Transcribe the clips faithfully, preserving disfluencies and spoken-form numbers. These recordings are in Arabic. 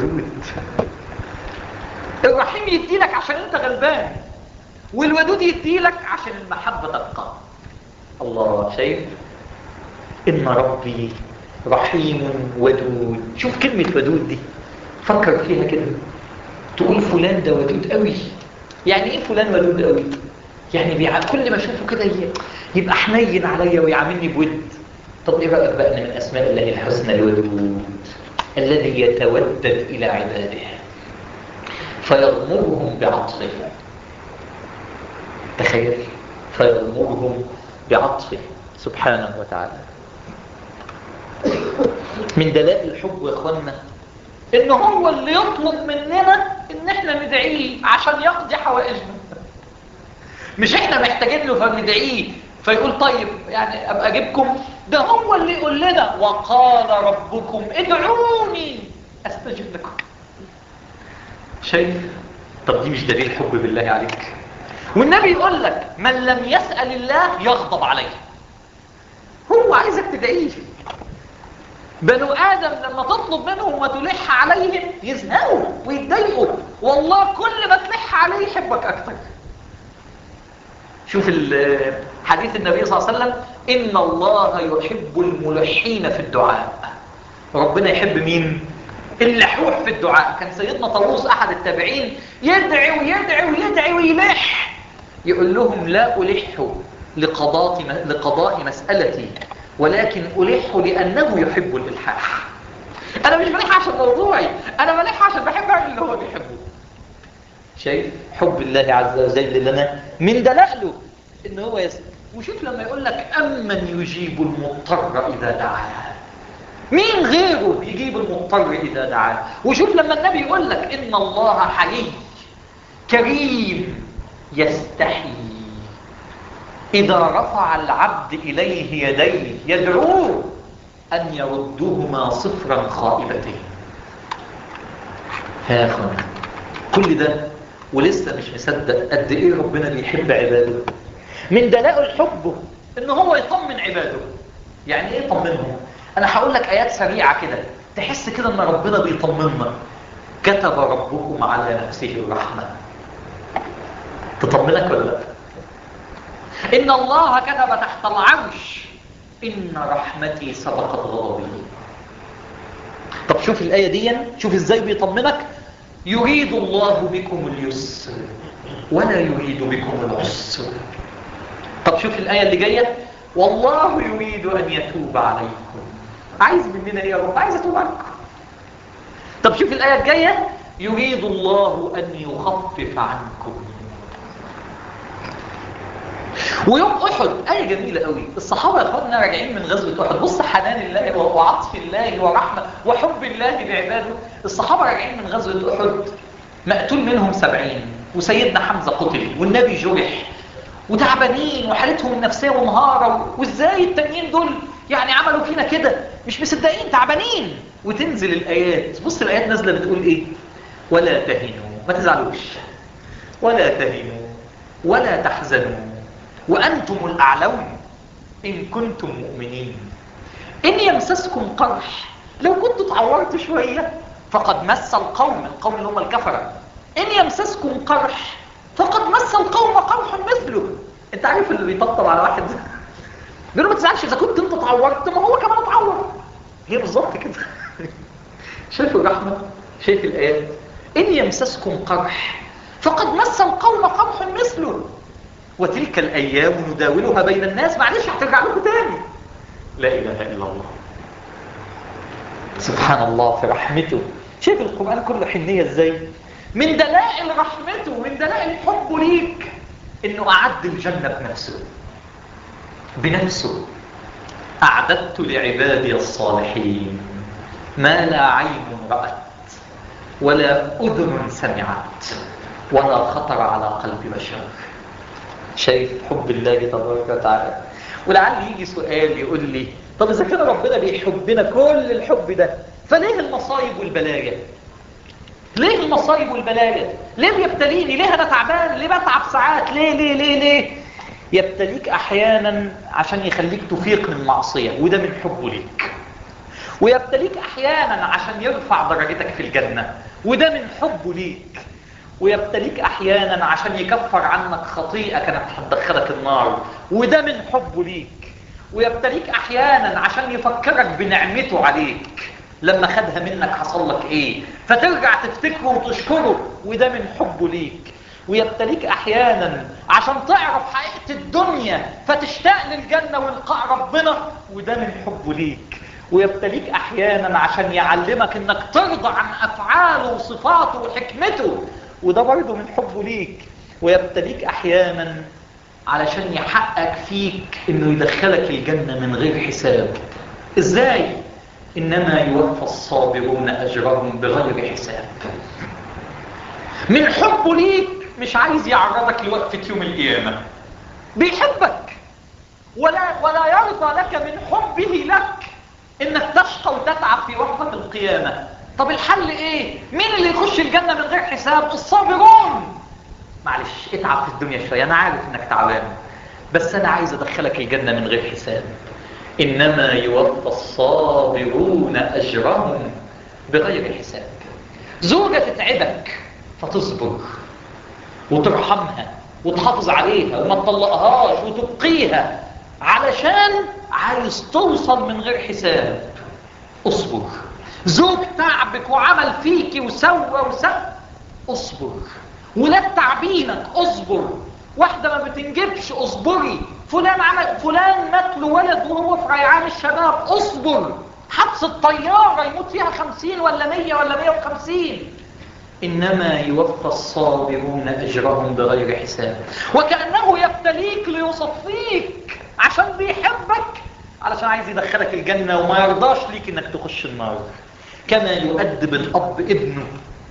ودود. الرحيم يديلك عشان انت غلبان، والودود يديلك عشان المحبة تبقى. الله، شايف؟ إن ربي رحيم ودود. شوف كلمة ودود دي، فكر فيها كده. تقول فلان ده ودود قوي. يعني ايه فلان ودود قوي؟ يعني بيع... كل ما اشوفه كده يبقى حنين عليا ويعاملني بود. طب ايه بقى بقى من اسماء الله الحسنى الودود، الذي يتودد الى عباده فيغمرهم بعطفه. تخيل، فيغمرهم بعطفه سبحانه وتعالى. من دلائل الحب يا اخوانا ان هو اللي يطلب مننا ان احنا ندعيه عشان يقضي حوائجنا، مش احنا محتاجين له فندعيه فيقول طيب يعني ابقى اجيبكم. ده هو اللي يقول لنا وقال ربكم ادعوني استجب لكم. شايف؟ طب دي مش دليل حب بالله عليك؟ والنبي يقول لك من لم يسأل الله يغضب عليه. هو عايزك تدعيه. بنو آدم لما تطلب منهم وتلح عليهم يزهقوا ويتضايقوا، والله كل ما تلح عليه يحبك أكتر. شوف حديث النبي صلى الله عليه وسلم إن الله يحب الملحين في الدعاء. ربنا يحب مين؟ اللحوح في الدعاء. كان سيدنا طاووس أحد التابعين يدعي ويدعي ويدعي ويلح، يقول لهم لا ألح لقضاء لقضاء مسألتي ولكن ألح لأنه يحب الإلحاح. أنا مش بلح عشان موضوعي، أنا بلح عشان بحب أعمل اللي هو بيحبه. شايف حب الله عز وجل لنا من دلائله إن هو يسأل. وشوف لما يقول لك أمن يجيب المضطر إذا دعاه، مين غيره يجيب المضطر إذا دعاه؟ وشوف لما النبي يقول لك إن الله حليم كريم يستحي إذا رفع العبد إليه يديه يدعوه أن يردهما صفرا خائبتين. يا أخوان كل ده ولسه مش مصدق قد إيه ربنا بيحب عباده. من دلائل حبه إن هو يطمن عباده. يعني إيه يطمنهم؟ أنا هقول لك آيات سريعة كده تحس كده إن ربنا بيطمننا. كتب ربكم على نفسه الرحمة. تطمنك ولا لا؟ إن الله كتب تحت العرش إن رحمتي سبقت غضبي. طب شوف الآية دي، شوف إزاي بيطمنك. يريد الله بكم اليسر ولا يريد بكم العسر. طب شوف الآية اللي جاية والله يريد أن يتوب عليكم. عايز مننا إيه يا رب؟ عايز أتوب عليكم. طب شوف الآية الجاية يريد الله أن يخفف عنكم. ويوم أحد آية جميلة قوي. الصحابة يا أخواننا راجعين من غزوة أحد. بص حنان الله وعطف الله ورحمة وحب الله لعباده. الصحابة راجعين من غزوة أحد مقتول منهم سبعين، وسيدنا حمزة قتل والنبي جرح وتعبانين وحالتهم النفسية منهارة. وإزاي التانيين دول يعني عملوا فينا كده؟ مش مصدقين، تعبانين. وتنزل الآيات. بص الآيات نازلة بتقول إيه؟ ولا تهنوا، ما تزعلوش، ولا تهنوا ولا تحزنوا وأنتم الأعلون إن كنتم مؤمنين. إن يمسسكم قرح، لو كنتوا تعورتوا شوية فقد مس القوم، القوم اللي هم الكفرة، إن يمسسكم قرح فقد مس القوم قرح مثله. أنت عارف اللي بيطبطب على واحد بيقول له ما تزعلش إذا كنت أنت تعورت ما هو كمان اتعور. هي بالظبط كده. شايفوا الرحمة؟ شايف الآيات؟ إن يمسسكم قرح فقد مس القوم قرح مثله وتلك الأيام نداولها بين الناس. معلش هترجع لكم تاني. لا إله إلا الله. سبحان الله في رحمته. شايف القرآن كله حنية إزاي؟ من دلائل رحمته من دلائل حبه ليك إنه أعد الجنة بنفسه بنفسه. أعددت لعبادي الصالحين ما لا عين رأت ولا أذن سمعت ولا خطر على قلب بشر. شايف حب الله تبارك وتعالى. ولعل يجي سؤال يقول لي طب إذا كان ربنا بيحبنا كل الحب ده فليه المصايب والبلايا؟ ليه المصايب والبلايا؟ ليه بيبتليني؟ ليه أنا تعبان؟ ليه بتعب ساعات؟ ليه ليه ليه ليه؟ يبتليك أحيانا عشان يخليك تفيق من معصية، وده من حبه ليك. ويبتليك احيانا عشان يرفع درجتك في الجنة، وده من حبه ليك. ويبتليك احيانا عشان يكفر عنك خطيئة كانت هتدخلك النار، وده من حبه ليك. ويبتليك احيانا عشان يفكرك بنعمته عليك، لما خدها منك حصل لك ايه، فترجع تفتكره وتشكره، وده من حبه ليك. ويبتليك احيانا عشان تعرف حقيقة الدنيا فتشتاق للجنة ولقاء ربنا، وده من حبه ليك. ويبتليك احيانا عشان يعلمك انك ترضى عن افعاله وصفاته وحكمته، وده برضه من حبه ليك. ويبتليك احيانا علشان يحقق فيك انه يدخلك الجنة من غير حساب. ازاي؟ انما يوفى الصابرون اجرهم بغير حساب. من حبه ليك مش عايز يعرضك لوقفة يوم القيامة، بيحبك ولا ولا يرضى لك من حبه لك انك تشقى وتتعب في وقفة القيامة. طب الحل ايه؟ مين اللي يخش الجنة من غير حساب؟ الصابرون. معلش اتعب في الدنيا شوية، انا عارف انك تعبان، بس انا عايز ادخلك الجنة من غير حساب. انما يوفى الصابرون اجرهم بغير حساب. زوجة تتعبك فتصبر وترحمها وتحافظ عليها وما تطلقهاش وتبقيها علشان عايز توصل من غير حساب، اصبر. زوج تعبك وعمل فيكي وسوى وسوى، اصبر. ولاد تعبينك، اصبر. واحدة ما بتنجبش، اصبري. فلان عمل فلان مات له ولد وهو في ريعان الشباب، اصبر. حادثة طيارة يموت فيها خمسين ولا مية ولا مية وخمسين. إنما يوفى الصابرون أجرهم بغير حساب. وكأنه يبتليك ليصفيك عشان بيحبك، علشان عايز يدخلك الجنة وما يرضاش ليك إنك تخش النار. كما يؤدب الأب ابنه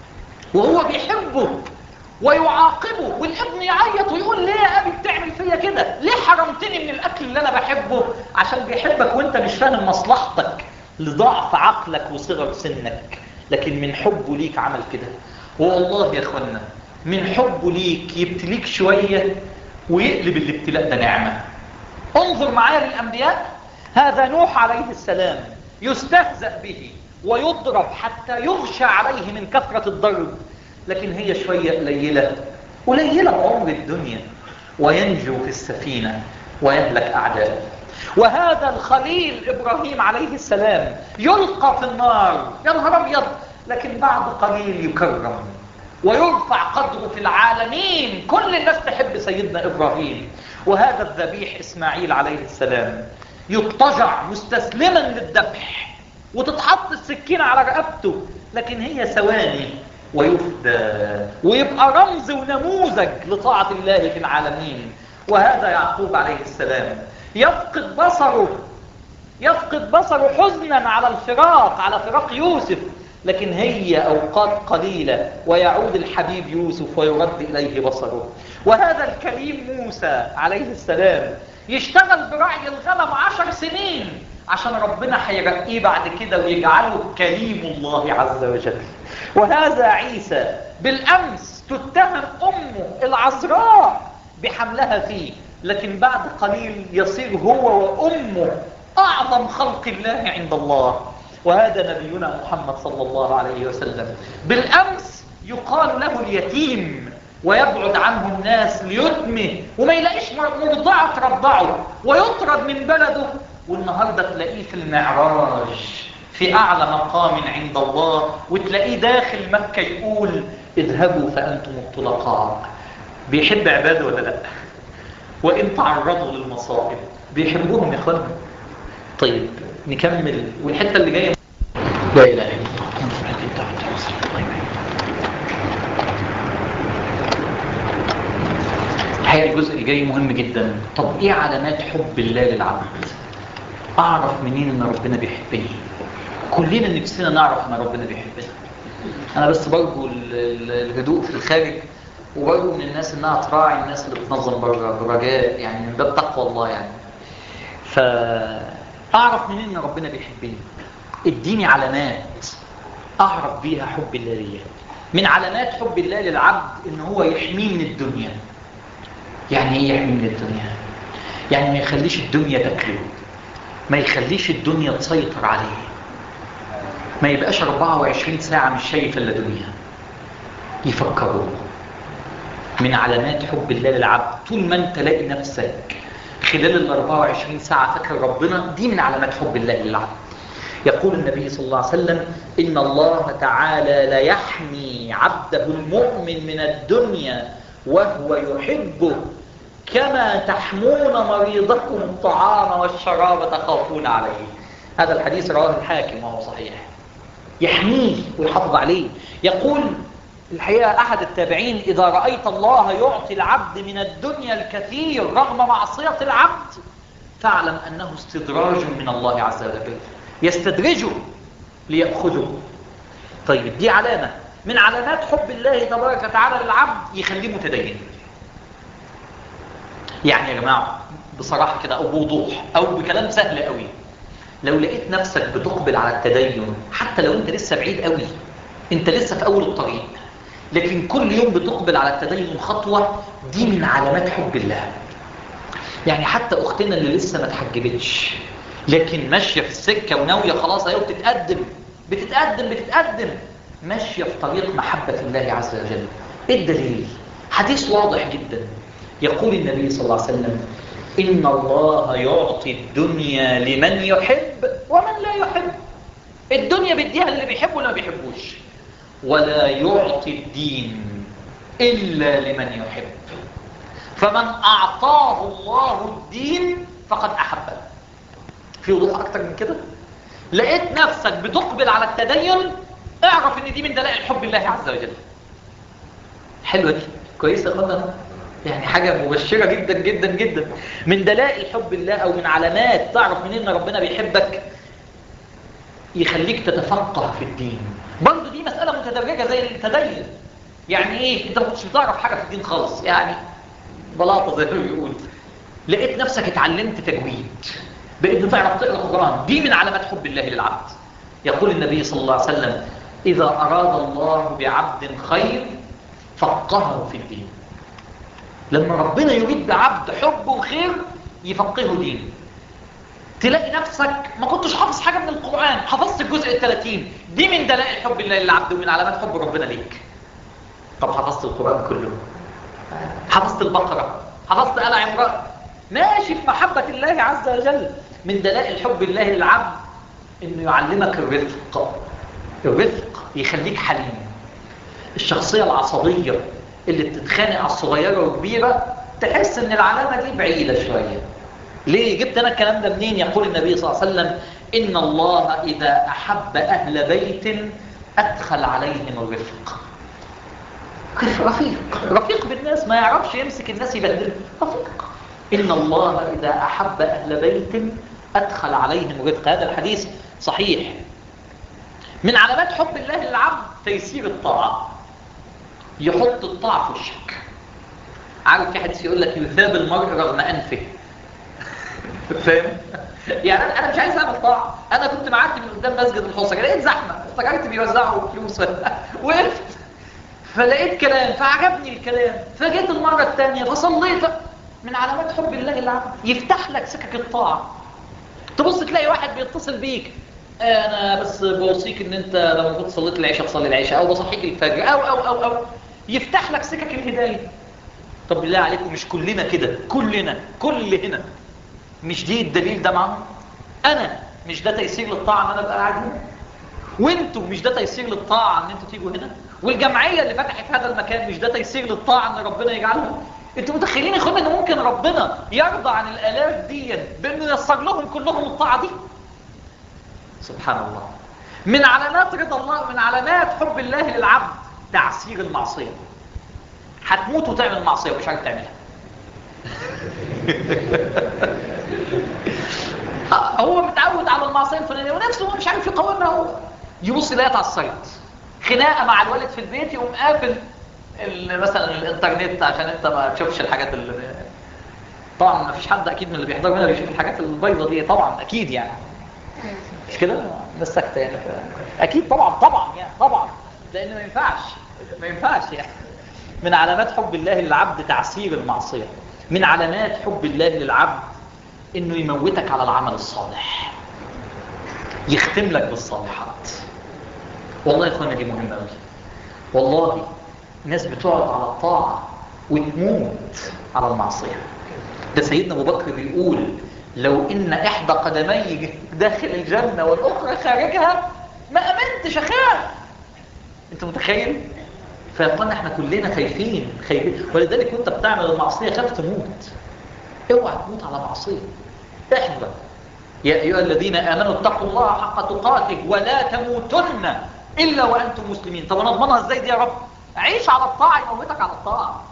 وهو بيحبه ويعاقبه، والابن يعيط ويقول ليه يا أبي بتعمل فيا كده؟ ليه حرمتني من الأكل اللي أنا بحبه؟ عشان بيحبك وانت مش فاهم مصلحتك لضعف عقلك وصغر سنك، لكن من حبه ليك عمل كده. والله يا اخوانا من حبه ليك يبتليك شوية ويقلب الابتلاء ده نعمة. انظر معايا للأنبياء. هذا نوح عليه السلام يستهزأ به ويضرب حتى يغشى عليه من كثرة الضرب، لكن هي شوية قليلة قليلة بعمر الدنيا، وينجو في السفينة ويهلك أعداءه. وهذا الخليل إبراهيم عليه السلام يلقى في النار، يا نهار أبيض، لكن بعد قليل يكرم ويرفع قدره في العالمين. كل الناس تحب سيدنا إبراهيم. وهذا الذبيح إسماعيل عليه السلام يضطجع مستسلما للذبح وتتحط السكينة على رقبته، لكن هي ثواني ويفدى ويبقى رمز ونموذج لطاعة الله في العالمين. وهذا يعقوب عليه السلام يفقد بصره يفقد بصره حزنا على الفراق على فراق يوسف، لكن هي أوقات قليلة ويعود الحبيب يوسف ويرد إليه بصره. وهذا الكريم موسى عليه السلام يشتغل برعي الغنم عشر سنين عشان ربنا هيرقيه بعد كده ويجعله كريم الله عز وجل. وهذا عيسى بالأمس تتهم أمه العذراء بحملها فيه، لكن بعد قليل يصير هو وأمه أعظم خلق الله عند الله. وهذا نبينا محمد صلى الله عليه وسلم بالأمس يقال له اليتيم ويبعد عنه الناس ليتمه وما يلاقيش مرضعة ترضعه ويطرد من بلده، والنهاردة تلاقيه في المعراج في أعلى مقام عند الله، وتلاقيه داخل مكة يقول اذهبوا فأنتم الطلقاء. بيحب عباده ولا لا؟ وإن تعرضوا للمصائب بيحبوهم يا اخوانا. طيب نكمل، والحتة اللي جاية لا إله إلا الله. الحقيقة الجزء اللي جاي مهم جدا. طب إيه علامات حب الله للعبد؟ أعرف منين إن ربنا بيحبني؟ كلنا نفسنا نعرف إن ربنا بيحبنا. أنا بس برجو الهدوء في الخارج، وبرجو من الناس إنها تراعي الناس اللي بتنظم بره برجاء، يعني من باب تقوى الله. يعني فأعرف منين إن ربنا بيحبني؟ اديني علامات أعرف بيها حب الله ليا. من علامات حب الله للعبد إن هو يحميه من الدنيا. يعني إيه يحميه من الدنيا؟ يعني ما يخليش الدنيا تاكله، ما يخليش الدنيا تسيطر عليه، ما يبقاش أربعة وعشرين ساعة مش شايف الا دنيا. يفكروا من علامات حب الله للعبد، طول ما انت لاقي نفسك خلال ال أربعة وعشرين ساعة فاكر ربنا، دي من علامات حب الله للعبد. يقول النبي صلى الله عليه وسلم: إن الله تعالى لا يحمي عبده المؤمن من الدنيا وهو يحبه كما تحمون مريضكم الطعام والشراب تخافون عليه. هذا الحديث رواه الحاكم وهو صحيح. يحميه ويحافظ عليه. يقول الحقيقة أحد التابعين: إذا رأيت الله يعطي العبد من الدنيا الكثير رغم معصية العبد فاعلم أنه استدراج من الله عز وجل، يستدرجه ليأخذه. طيب دي علامة من علامات حب الله تبارك وتعالى للعبد، يخليه متدين. يعني يا جماعة بصراحة كده أو بوضوح أو بكلام سهل قوي، لو لقيت نفسك بتقبل على التدين حتى لو أنت لسه بعيد قوي، أنت لسه في أول الطريق، لكن كل يوم بتقبل على التدين خطوة، دي من علامات حب الله. يعني حتى أختنا اللي لسه ما تحجبتش لكن ماشية في السكة وناوية خلاص أيوة بتتقدم بتتقدم بتتقدم ماشية في طريق محبة الله عز وجل. إيه الدليل؟ حديث واضح جدا. يقول النبي صلى الله عليه وسلم: إن الله يعطي الدنيا لمن يحب ومن لا يحب. الدنيا بيديها اللي بيحب ولا ما بيحبوش، ولا يعطي الدين إلا لمن يحب. فمن أعطاه الله الدين فقد أحبه. في وضوح أكتر من كده؟ لقيت نفسك بتقبل على التدين، اعرف ان دي من دلائل حب الله عز وجل. حلوة دي، كويسة يا اخوانا، يعني حاجة مبشرة جدا جدا جدا. من دلائل حب الله او من علامات تعرف منين ان ربنا بيحبك، يخليك تتفقه في الدين. برضه دي مسألة متدرجة زي التدين. يعني ايه؟ انت ما كنتش بتعرف حاجة في الدين خالص، يعني بلاطة زي ما بيقول، لقيت نفسك اتعلمت تجويد، بقيت بتعرف تقرا القرآن، دي من علامات حب الله للعبد. يقول النبي صلى الله عليه وسلم: إذا أراد الله بعبد خير فقهه في الدين. لما ربنا يريد بعبد حب وخير يفقهه دين. تلاقي نفسك ما كنتش حافظ حاجة من القرآن، حفظت الجزء الثلاثين، دي من دلائل حب الله للعبد ومن علامات حب ربنا ليك. طب حفظت القرآن كله، حفظت البقرة، حفظت آل عمران، ماشي في محبة الله عز وجل. من دلائل حب الله للعبد انه يعلمك الرفق. الرفق يخليك حليم. الشخصية العصبية اللي بتتخانق على الصغيرة والكبيرة تحس ان العلامة دي بعيدة شوية. ليه جبت انا الكلام ده منين؟ يقول النبي صلى الله عليه وسلم: ان الله اذا احب اهل بيت ادخل عليهم الرفق. رفيق رفيق بالناس، ما يعرفش يمسك الناس يبهدلهم. رفيق. ان الله اذا احب اهل بيت ادخل عليهم الرفق. هذا الحديث صحيح. من علامات حب الله للعبد تيسير الطاعة، يحط الطاعة في وشك. عارف في حديث يقول لك: يثاب المرء رغم أنفه. فاهم؟ يعني أنا مش عايز أعمل طاعة، أنا كنت معدي من قدام مسجد الحصة لقيت زحمة، افتكرت بيوزعوا فلوس وقفت، فلقيت كلام فعجبني الكلام، فجيت المرة الثانية فصليت. من علامات حب الله للعبد يفتح لك سكك الطاعة. تبص تلاقي واحد بيتصل بيك: انا بس بوصيك ان انت لما كنت صليت العشاء تصلي العشاء، او بصحيك الفجر، او او او او يفتح لك سكك الهدايه. طب بالله عليكم مش كلنا كده؟ كلنا كل هنا مش دي الدليل ده معاهم؟ انا مش ده تيسير للطاعه ان انا ابقى قاعد هنا؟ وانتوا مش ده تيسير للطاعه ان انتوا تيجوا هنا؟ والجمعيه اللي فتحت هذا المكان مش ده تيسير للطاعه ان ربنا يجعلها؟ انتوا متخيلين يا اخوانا ان ممكن ربنا يرضى عن الالاف دي بانه ييسر لهم كلهم الطاعه دي؟ سبحان الله. من علامات رضا الله، من علامات حب الله للعبد تعسير المعصية. هتموت وتعمل معصية ومش عارف تعملها. هو متعود على المعصية الفلانية ونفسه مش عارف يقاومها. هو يبص يلاقيها اتعصرت، خناقة مع الوالد في البيت يقوم قافل مثلا الانترنت عشان انت ما تشوفش الحاجات اللي طبعا ما فيش حد اكيد من اللي بيحضر هنا بيشوف الحاجات البيضة دي طبعا اكيد يعني، مش كده؟ الناس ساكته يعني. اكيد طبعا طبعا يعني طبعا، لان ما ينفعش ما ينفعش يعني. من علامات حب الله للعبد تعسير المعصيه. من علامات حب الله للعبد انه يموتك على العمل الصالح، يختم لك بالصالحات. والله يا اخوانا دي مهمة قوي. والله ناس بتقعد على الطاعة وتموت على المعصية. ده سيدنا ابو بكر بيقول لو ان احدى قدمي داخل الجنة والاخرى خارجها ما امنتش اخاف. انت متخيل؟ فيقولنا احنا كلنا خايفين خايفين ولذلك وانت بتعمل المعصية خاف تموت. اوعى تموت على معصية. احذر يا ايها الذين امنوا اتقوا الله حق تقاته ولا تموتن الا وانتم مسلمين. طب انا اضمنها ازاي دي يا رب؟ عيش على الطاعة يموتك على الطاعة.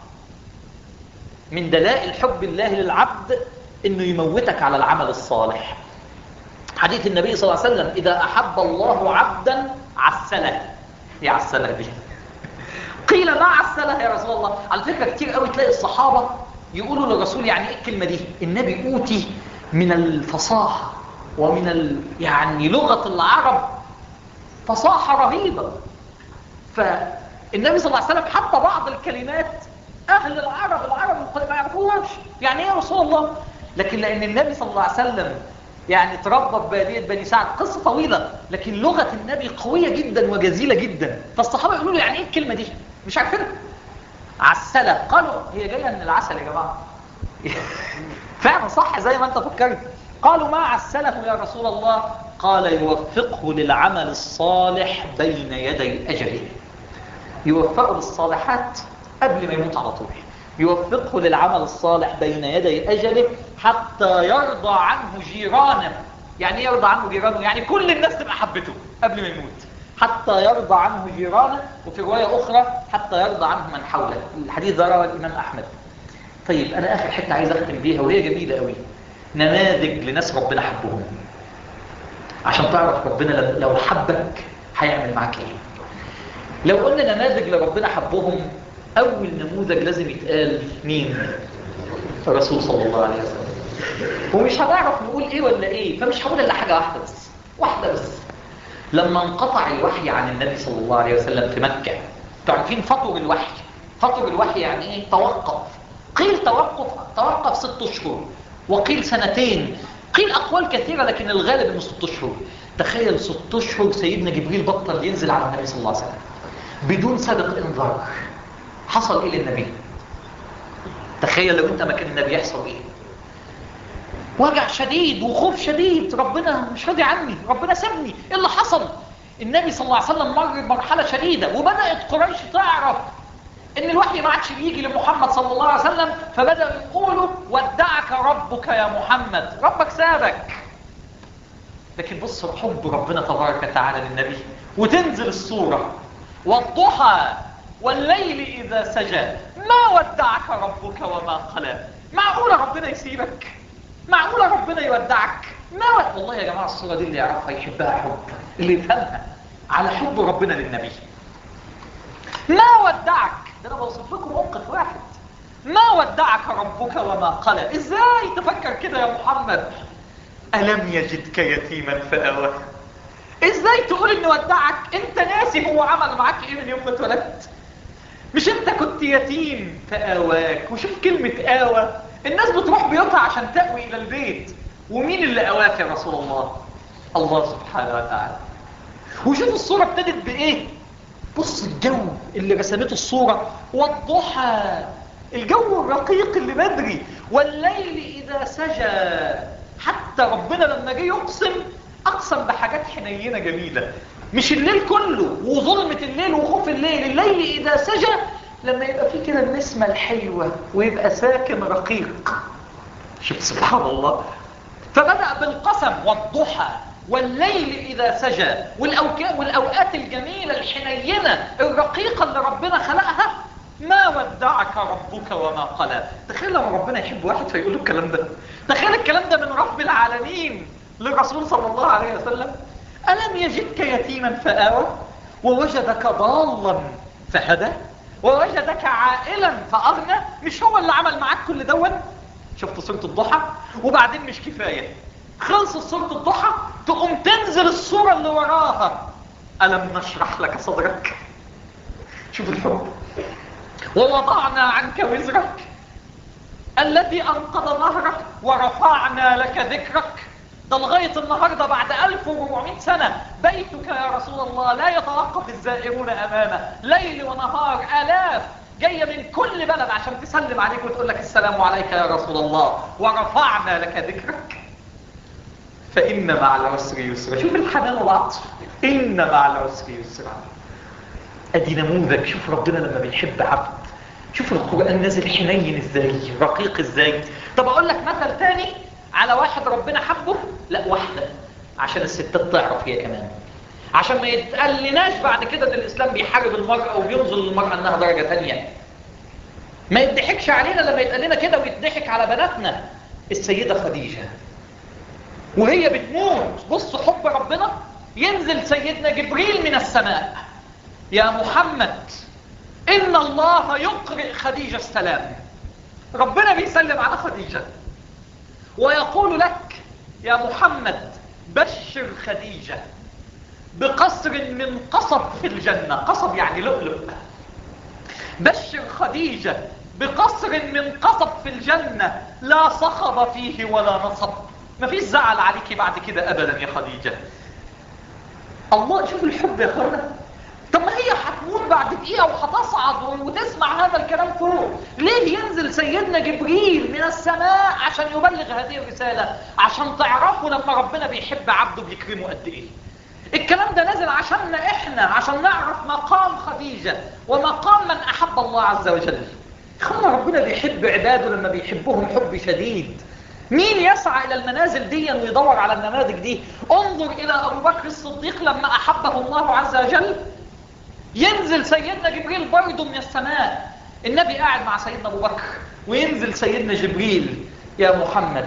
من دلائل حب الله للعبد انه يموتك على العمل الصالح. حديث النبي صلى الله عليه وسلم اذا احب الله عبدا عسله. ايه عسله دي؟ قيل ما عسله يا رسول الله؟ على فكرة كتير قوي تلاقي الصحابة يقولوا للرسول يعني ايه الكلمة دي؟ النبي اوتي من الفصاحة ومن ال... يعني لغة العرب فصاحة رهيبة. فالنبي صلى الله عليه وسلم حتى بعض الكلمات أهل العرب العرب ما يعرفوهاش يعني ايه يا رسول الله. لكن لأن النبي صلى الله عليه وسلم يعني تربى في بادية بني سعد، قصة طويلة، لكن لغة النبي قوية جدا وجزيلة جدا. فالصحابة يقولوا له يعني ايه الكلمة دي؟ مش عارفينها. عسلة. قالوا هي جاية من العسل يا جماعة. فعلا صح زي ما انت فكرت. قالوا ما عسله يا رسول الله؟ قال يوفقه للعمل الصالح بين يدي أجله. يوفقه للصالحات قبل ما يموت على طول. يوفقه للعمل الصالح بين يدي أجله حتى يرضى عنه جيرانه. يعني يرضى عنه جيرانه يعني كل الناس تبقى حبته قبل ما يموت. حتى يرضى عنه جيرانه. وفي رواية أخرى حتى يرضى عنه من حوله. الحديث ده رواه الإمام أحمد. طيب أنا آخر حتة عايز أختم بيها وهي جميلة قوي. نماذج لناس ربنا حبهم عشان تعرف ربنا لو حبك هيعمل معاك ايه. لو قلنا نماذج لربنا حبهم، أول نموذج لازم يتقال مين؟ الرسول صلى الله عليه وسلم. ومش هنعرف نقول ايه ولا ايه، فمش هقول الا حاجة واحدة بس. واحدة بس. لما انقطع الوحي عن النبي صلى الله عليه وسلم في مكة، تعرفين فطر الوحي. فطر الوحي يعني ايه؟ توقف. قيل توقف توقف ست اشهر وقيل سنتين، قيل اقوال كثيرة لكن الغالب انه ست اشهر. تخيل ست اشهر سيدنا جبريل بطل ينزل على النبي صلى الله عليه وسلم بدون سابق انذار. حصل ايه للنبي؟ تخيل لو انت مكان النبي يحصل ايه؟ وجع شديد وخوف شديد، ربنا مش راضي عني، ربنا سابني، ايه اللي حصل؟ النبي صلى الله عليه وسلم مر بمرحلة شديدة وبدأت قريش تعرف ان الوحي ما عادش بيجي لمحمد صلى الله عليه وسلم، فبدأوا يقولوا ودعك ربك يا محمد، ربك سابك. لكن بص حب ربنا تبارك وتعالى للنبي وتنزل السورة والضحى والليل إذا سجى ما ودعك ربك وما قلى. معقولة ربنا يسيبك؟ معقولة ربنا يودعك؟ ما ود... والله يا جماعة الصورة دي اللي يعرفها يحبها حب، اللي يفهمها على حب ربنا للنبي. ما ودعك، ده أنا بوصف لكم موقف واحد. ما ودعك ربك وما قلى. إزاي تفكر كده يا محمد؟ ألم يجدك يتيما فآوى. إزاي تقول إنه ودعك؟ أنت ناسي هو عمل معاك إيه من يوم ما اتولدت؟ مش أنت كنت يتيم فآواك؟ وشوف كلمة آوى، الناس بتروح بيوتها عشان تأوي إلى البيت، ومين اللي أواك يا رسول الله؟ الله سبحانه وتعالى. وشوف الصورة ابتدت بإيه؟ بص الجو اللي رسمته الصورة، والضحى، الجو الرقيق اللي بدري، والليل إذا سجى. حتى ربنا لما جه يقسم أقسم بحاجات حنينة جميلة، مش الليل كله وظلمة الليل وخوف الليل. الليل إذا سجى لما يبقى فيه كده النسمة الحلوة ويبقى ساكن رقيق. شوف سبحان الله. فبدأ بالقسم والضحى والليل إذا سجى، والأوقات الجميلة الحنينة الرقيقة اللي ربنا خلقها. ما ودعك ربك وما قلى. تخيل لما ربنا يحب واحد فيقول له الكلام ده. تخيل الكلام ده من رب العالمين للرسول صلى الله عليه وسلم. ألم يجدك يتيما فآوى ووجدك ضالا فهدى ووجدك عائلا فأغنى. مش هو اللي عمل معاك كل دون؟ شفت سورة الضحى؟ وبعدين مش كفاية، خلص سورة الضحى تقوم تنزل السورة اللي وراها ألم نشرح لك صدرك. شوف الحب. ووضعنا عنك وزرك الذي أنقض ظهرك ورفعنا لك ذكرك. ده لغاية النهاردة بعد ألف وأربعمائة سنة بيتك يا رسول الله لا يتوقف الزائرون أمامه، ليل ونهار، آلاف جاية من كل بلد عشان تسلم عليك وتقول لك السلام عليك يا رسول الله، ورفعنا لك ذكرك فإن مع العسر يسرا. شوف الحنان والعطف، إن مع العسر يسرا. أدي نموذج. شوف ربنا لما بيحب عبد، شوف القرآن نازل حنين ازاي، رقيق ازاي. طب أقول لك مثل تاني على واحد ربنا حبه، لا واحدة، عشان الستات تعرف هي كمان، عشان ما يتقلناش بعد كده ان الإسلام بيحارب المرأة وبينظر للمرأة انها درجة تانية. ما يضحكش علينا لما يتقلنا كده ويضحك على بناتنا. السيدة خديجة وهي بتموت، بص حب ربنا، ينزل سيدنا جبريل من السماء: يا محمد إن الله يقرئ خديجة السلام. ربنا بيسلم على خديجة ويقول لك يا محمد بشر خديجة بقصر من قصب في الجنة. قصب يعني لؤلؤ. بشر خديجة بقصر من قصب في الجنة لا صخب فيه ولا نصب. مفيش زعل عليك بعد كده أبدا يا خديجة. الله، شوف الحب يا اخوانا. طب ما هي هتموت بعد دقيقة وهتصعد وتسمع هذا الكلام فوق، ليه ينزل سيدنا جبريل من السماء عشان يبلغ هذه الرسالة؟ عشان تعرفوا لما ربنا بيحب عبده بيكرمه قد ايه. الكلام ده نازل عشاننا احنا، عشان نعرف مقام خديجة ومقام من احب الله عز وجل. اخوانا ربنا بيحب عباده لما بيحبهم حب شديد. مين يسعى الى المنازل دي ويدور على النماذج دي؟ انظر الى ابو بكر الصديق لما احبه الله عز وجل، ينزل سيدنا جبريل برضه من السماء. النبي قاعد مع سيدنا ابو بكر وينزل سيدنا جبريل: يا محمد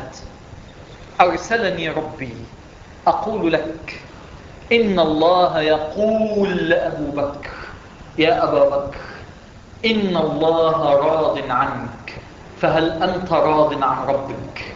ارسلني ربي اقول لك ان الله يقول لابو بكر: يا ابا بكر ان الله راض عنك، فهل انت راض عن ربك؟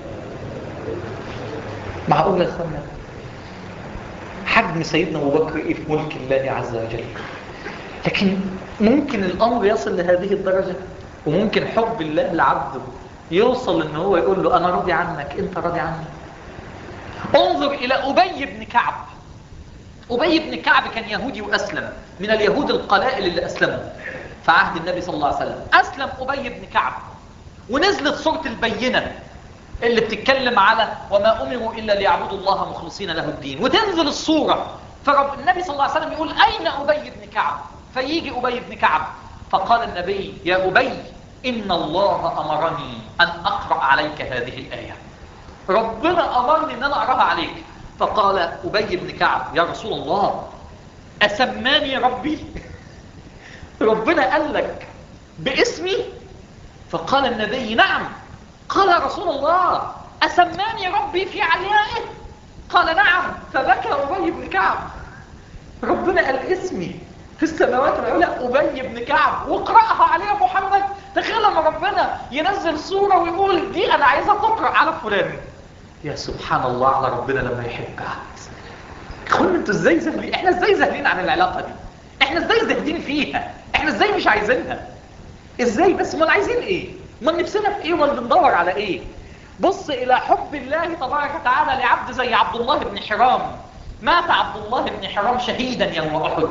معقول يا اخوانا حجم سيدنا ابو بكر ايه في ملك الله عز وجل؟ لكن ممكن الامر يصل لهذه الدرجه، وممكن حب الله لعبده يوصل ان هو يقول له انا راضي عنك، انت راضي عني. انظر الى ابي بن كعب. ابي بن كعب كان يهودي واسلم، من اليهود القلائل اللي اسلموا في عهد النبي صلى الله عليه وسلم. اسلم ابي بن كعب ونزلت سوره البينه اللي بتتكلم على وما امروا الا ليعبدوا الله مخلصين له الدين، وتنزل الصوره فرب النبي صلى الله عليه وسلم يقول اين ابي بن كعب؟ فيجي ابي بن كعب فقال النبي: يا ابي ان الله امرني ان اقرا عليك هذه الايه. ربنا امرني ان انا اقراها عليك. فقال ابي بن كعب: يا رسول الله اسماني ربي؟ ربنا قال لك باسمي؟ فقال النبي: نعم. قال رسول الله: أسماني ربي في عليائه؟ قال: نعم. فبكى أبي بن كعب. ربنا قال اسمي في السماوات العلى أبي بن كعب واقرأها عليه محمد. تخيل لما ربنا ينزل سورة ويقول دي أنا عايزة تقرأ على فلان. يا سبحان الله على ربنا لما يحب عبد. اخوانا انتوا ازاي زهلين؟ احنا ازاي زهلين عن العلاقة دي؟ احنا ازاي زهدين فيها؟ احنا ازاي مش عايزينها؟ ازاي بس؟ ما عايزين ايه؟ ما نفسنا في ايه؟ ولا بندور على ايه؟ بص الى حب الله تبارك وتعالى لعبد زي عبد الله بن حرام. مات عبد الله بن حرام شهيدا يوم احد،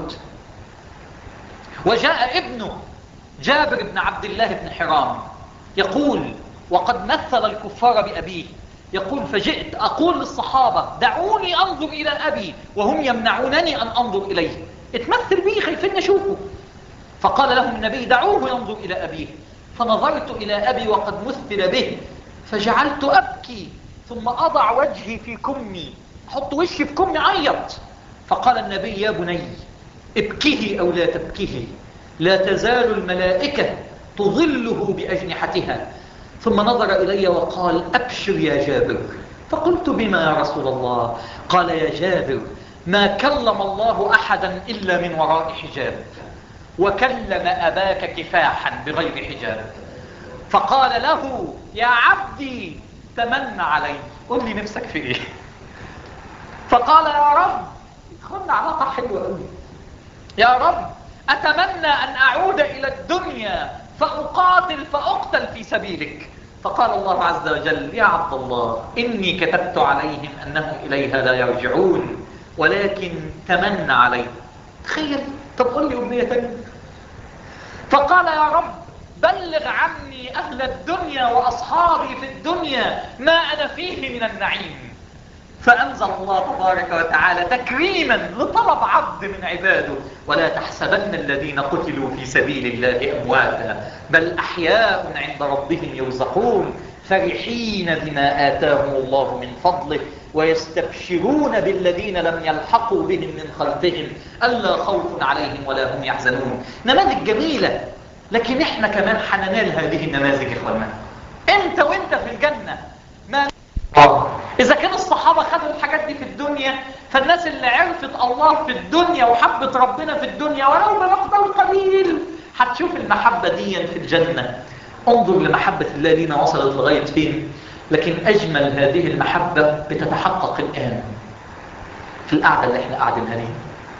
وجاء ابنه جابر بن عبد الله بن حرام يقول، وقد مثل الكفار بأبيه، يقول: فجئت أقول للصحابة دعوني أنظر إلى أبي وهم يمنعونني أن أنظر إليه. اتمثل به، خايفين نشوفه. فقال لهم النبي: دعوه ينظر إلى أبيه. فنظرت إلى أبي وقد مثل به فجعلت أبكي، ثم أضع وجهي في كمي، أحط وشي في كمي عيط. فقال النبي: يا بني ابكيه أو لا تبكيه، لا تزال الملائكة تظله بأجنحتها. ثم نظر إلي وقال: أبشر يا جابر. فقلت: بما يا رسول الله؟ قال: يا جابر ما كلم الله أحدا إلا من وراء حجاب، وكلم أباك كفاحا بغير حجاب. فقال له: يا عبدي تمنى علي، قل لي نفسك في ايه؟ فقال: يا رب، خلنا علاقة حلوة قوي، يا رب أتمنى أن أعود إلى الدنيا فأقاتل فأقتل في سبيلك. فقال الله عز وجل يا عبد الله إني كتبت عليهم أنهم إليها لا يرجعون ولكن تمن علي. تخيل. طب قل لي أمنية تانية. فقال يا رب بلغ عني أهل الدنيا وأصحابي في الدنيا ما أنا فيه من النعيم. فأنزل الله تبارك وتعالى تكريما لطلب عبد من عباده ولا تحسبن الذين قتلوا في سبيل الله أمواتا بل أحياء عند ربهم يرزقون فرحين بما آتاهم الله من فضله ويستبشرون بالذين لم يلحقوا بهم من خلفهم ألا خوف عليهم ولا هم يحزنون. نماذج جميلة، لكن احنا كمان حننال هذه النماذج يا اخوانا. انت وانت في الجنة ما إذا كان الصحابة خدوا الحاجات دي في الدنيا، فالناس اللي عرفت الله في الدنيا وحبت ربنا في الدنيا ولو بمقدار قليل هتشوف المحبة دي في الجنة. انظر لمحبة الله لينا وصلت لغاية فين. لكن أجمل هذه المحبة بتتحقق الآن في القعدة اللي احنا قاعدينها دي.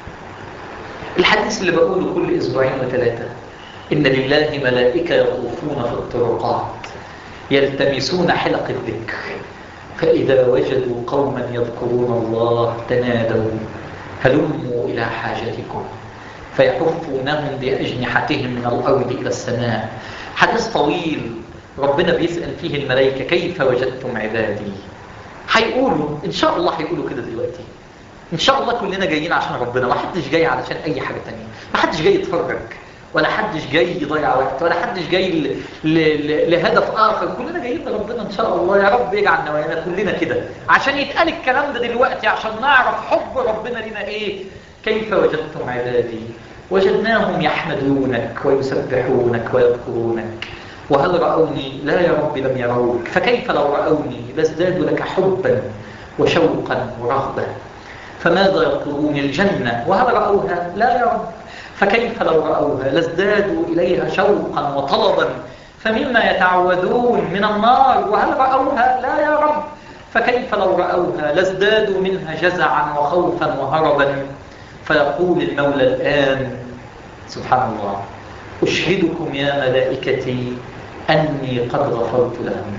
الحديث اللي بقوله كل أسبوعين وثلاثة، إن لله ملائكة يطوفون في الطرقات يلتمسون حلق الذكر فإذا وجدوا قوما يذكرون الله تنادوا هلموا إلى حاجتكم فيحفونهم بأجنحتهم من الأرض إلى السماء. حديث طويل ربنا بيسأل فيه الملائكة كيف وجدتم عبادي. هيقولوا إن شاء الله هيقولوا كده دلوقتي إن شاء الله كلنا جايين عشان ربنا، ما حدش جاي علشان أي حاجة تانية، ما حدش جاي يتفرج ولا حدش جاي يضيع وقت ولا حدش جاي ل... ل... ل... لهدف آخر. كلنا جايين لربنا إن شاء الله. يا رب يجعل نوايانا كلنا كده عشان يتقال الكلام ده دلوقتي، عشان نعرف حب ربنا لنا إيه. كيف وجدتم عبادي وجدناهم يحمدونك ويسبحونك ويذكرونك وهل رأوني لا يا رب لم يروك فكيف لو رأوني لازدادوا لك حبا وشوقا ورغبة. فماذا يطلبون الجنة وهل رأوها لا يا رب فكيف لو رأوها لازدادوا إليها شوقا وطلبا. فمما يتعوذون من النار وهل رأوها لا يا رب فكيف لو رأوها لازدادوا منها جزعا وخوفا وهربا. فيقول المولى الآن سبحان الله أشهدكم يا ملائكتي أني قد غفرت لهم.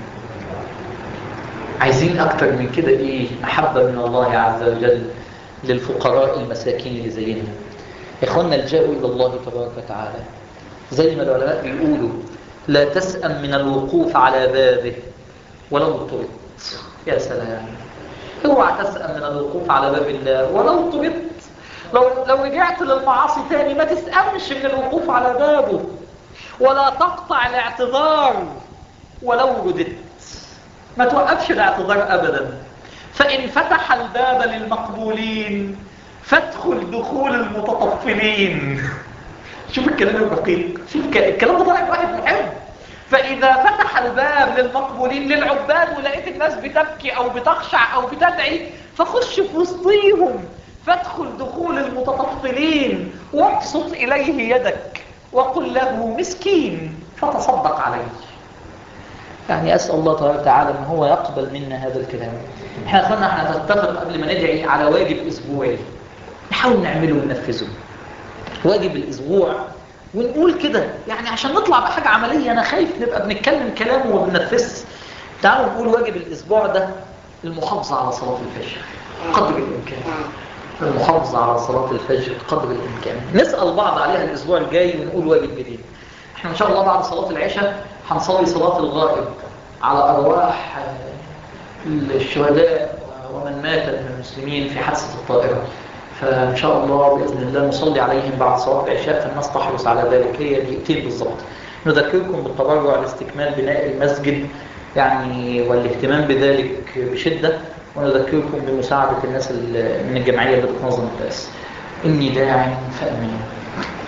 عايزين أكتر من كده إيه؟ محبة من الله عز وجل للفقراء المساكين اللي زينا. إخواننا الجاءوا إلى الله تبارك وتعالى زي ما العلماء بيقولوا لا تسأم من الوقوف على بابه ولو طرت. يا سلام، اوعى تسأم من الوقوف على باب الله ولو طرت. لو لو رجعت للمعاصي تاني ما تسأمش من الوقوف على بابه ولا تقطع الاعتذار ولو ردت. ما توقفش الاعتذار أبدا. فإن فتح الباب للمقبولين فادخل دخول المتطفلين. شوف الكلام الدقيق، شوف الكلام ده طالع واحد محب. فإذا فتح الباب للمقبولين للعباد ولقيت الناس بتبكي أو بتخشع أو بتدعي فخش في وسطيهم فادخل دخول المتطفلين وابسط إليه يدك وقل له مسكين فتصدق عليه. يعني أسأل الله تبارك وتعالى أن هو يقبل منا هذا الكلام. احنا أخوانا احنا نتفق قبل ما ندعي على واجب أسبوعي نحاول نعمله وننفذه. واجب الأسبوع ونقول كده يعني عشان نطلع بحاجة عملية. أنا خايف نبقى بنتكلم كلام وما بننفذش. تعالوا نقول واجب الأسبوع ده المحافظة على صلاة الفجر قدر الإمكان. المحافظة على صلاة الفجر قدر الإمكان. نسأل بعض عليها الأسبوع الجاي ونقول واجب جديد. احنا إن شاء الله بعد صلاة العشاء هنصلي صلاة الغائب على أرواح الشهداء ومن مات من المسلمين في حادثة الطائرة. فإن شاء الله بإذن الله نصلي عليهم بعد صلاة العشاء، فالناس تحرص على ذلك. هي دقيقتين بالضبط. نذكركم بالتبرع لاستكمال بناء المسجد يعني والاهتمام بذلك بشدة، ونذكركم بمساعدة الناس من الجمعية اللي بتنظم الدرس. إني داع فأمين.